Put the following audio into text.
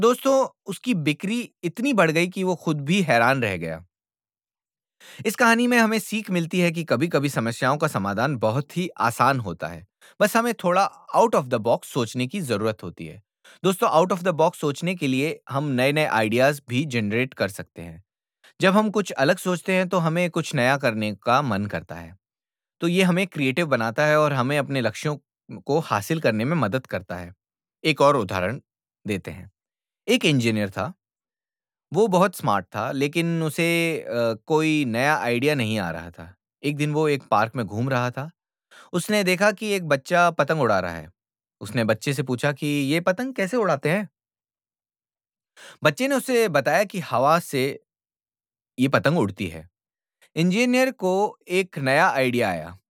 दोस्तों, उसकी बिक्री इतनी बढ़ गई कि वो खुद भी हैरान रह गया। इस कहानी में हमें सीख मिलती है कि कभी-कभी समस्याओं का समाधान बहुत ही आसान होता है। बस हमें थोड़ा आउट ऑफ द बॉक्स सोचने की ज़रूरत होती है। दोस्तों, आउट ऑफ द बॉक्स सोचने के लिए हम नए-नए आइडियाज़ भी जनरेट कर सकते हैं। जब हम कुछ अलग सोचते हैं, तो हमें कुछ नया करने का मन करता है। तो ये हमें क्रिएटिव बनाता है और हमें अपने लक्ष्यों को हासिल करने में मदद करता है। एक और उदाहरण देते हैं। एक इंजीनियर था। वो बहुत स्मार्ट था, लेकिन उसे कोई नया आइडिया नहीं आ रहा था। एक दिन वो एक पार्क में घूम रहा था। उसने देखा कि एक बच्चा पतंग उड़ा रहा है। उसने बच्चे से पूछा कि ये पतंग कैसे उड़ाते हैं? बच्चे ने उसे बताया कि हवा से ये पतंग उड़ती है। इंजीनियर को एक नया आइडिया आया।